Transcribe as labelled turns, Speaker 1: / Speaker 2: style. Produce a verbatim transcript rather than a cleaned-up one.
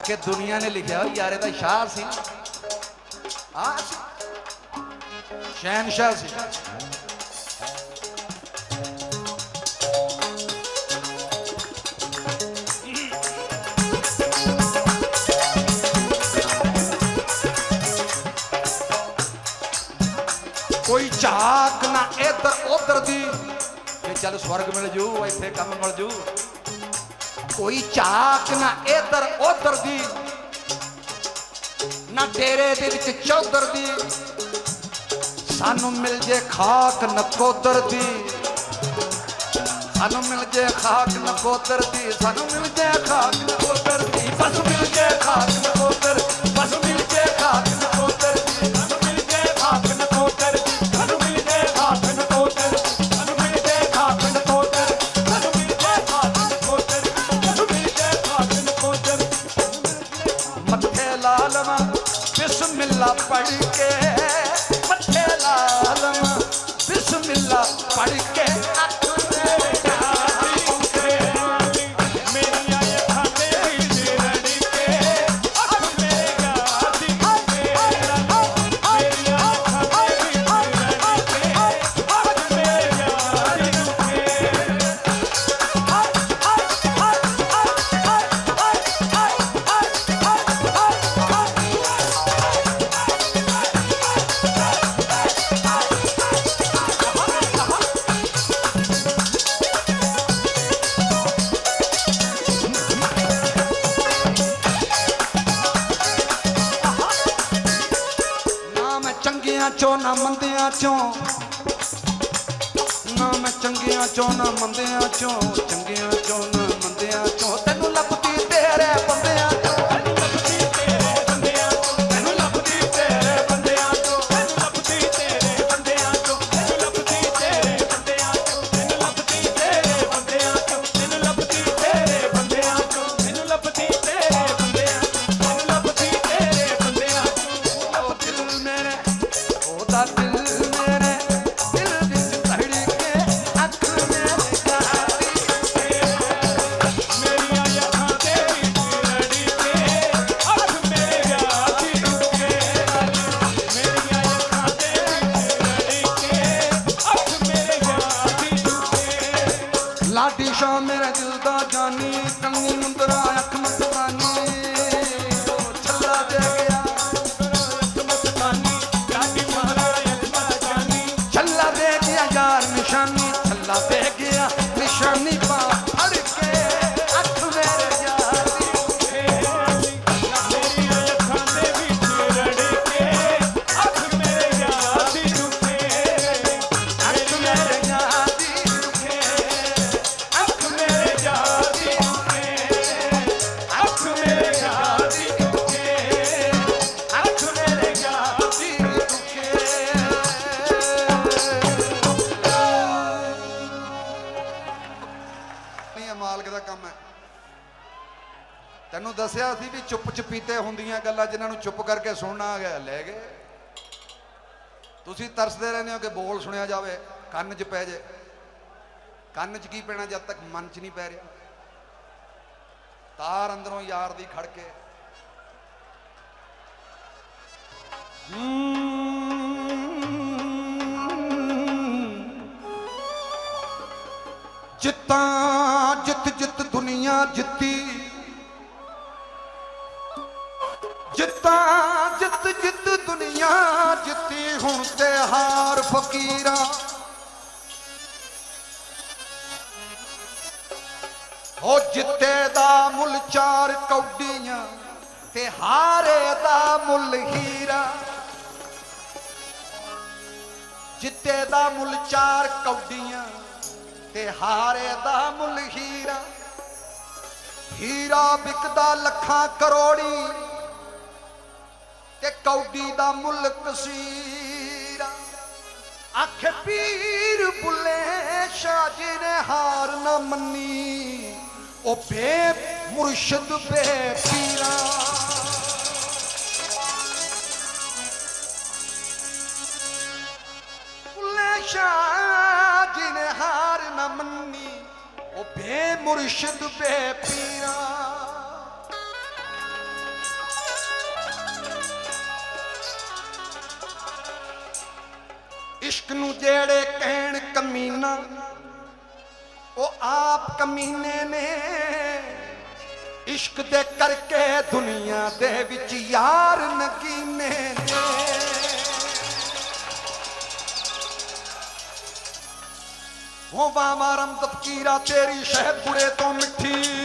Speaker 1: आके दुनिया ने लिखा यार इहदा शाह सी आ शहनशाह सी। कोई झाक ना इधर उधर दी कि चल स्वर्ग मिल जू इत्थे कम मिल जू। कोई झाक ना इधर उधर दी ना डेरे दे विच चौधर दी। सानू मिल जे खाक नकोदर दी सानू मिल जे खाक नकोदर दी सानू मिल जे खाक नकोदर दी बस मिल जे खाक नकोदर बस मिल जे खाक नकोदर दी सानू मिल जे खाक नकोदर दी सानू मिल जे खाक नकोदर सानू मिल जे खाक नकोदर सानू मिल जे खाक नकोदर सानू मिल जे खाक नकोदर। मत्थे लालमा बिस्मिल्लाह पढ़ के मत्थे लालमा बिस्मिल्लाह पढ़ के चो ना मंदिया चो ना मैं चंगिया चो ना मंदिया चो चंगिया चो ना मंदिया चो तेनू लभदी तेरे बंदिया चो तेनू लभदी तेरे बंदिया चो तेनू लभदी तेरे बंदिया चो तेनू लभदी तेरे बंदिया चो तेनू लभदी तेरे बंदिया चो तेनू लभदी तेरे बंदिया चो तेनू लभदी तेरे बंदिया चो तेनू लभदी तेरे बंदिया चो तेनू लभदी तेरे बंदिया चो। ओ दिल मेरे ओदा दिल मेरे दिल विच धड़के अख मेरे गाड़ी मेरिया अखां दे विच रड़के अख मेरे गाड़ी रुके मेरिया अखां दे विच रड़के अख मेरे गाड़ी रुके। लाडी शाह मेरे दिल दा जानी कंगी मुंदरा अख मस्तानी छल्ला दे गया अख मस्तानी छल्ला दे गया यार निशानी छल्ला दे गया निशानी पा फड़ के अख मेरे यार दी रुके मेरी अखां दे विच रड़के अख मेरे यार दी रुके अख मेरे यार दी रुके अख मेरे यार दी रुके अख मेरे यार दी रुके अख मेरे यार दी रुके। मालक का काम है तेनों दसिया सी भी चुप चपीते होंदियां गल्लां जिन्हां नूं चुप करके सुनना आ गया ले गए। तुसीं तरसदे रहंदे हो कि बोल सुनिया जावे कंन च पै जाए। ਕੰਨ 'ਚ ਕੀ ਪੈਣਾ जब तक मन च नहीं पै रहा। तार अंदरों यार दी खड़ के जिता जित जित दुनिया जिती जिता जित जित दुनिया जिती हुण ते हार फकीरा हो जिते दा मुल चार कौडियां ते हारे दा मुल हीरा। जिते दा मुल चार कौडियां ते हारे दा मुल हीरा। हीरा बिकदा लखां करोड़ी ते कौडी दा मुल कसीरा। आख पीर बुले शाह जी ने हार न मन्नी ओ बे मुर्शद बे पीरा। बुले शाह जी ने हार न मन्नी ओ बे मुर्शद बे पीरा। इश्क नू जेड़े कहण कमीना वो आप कमीने ने इश्क दे करके दुनिया दे विच यार नगीने ने हो वामारम तफकीरा तेरी शहद बुरे तो मिठी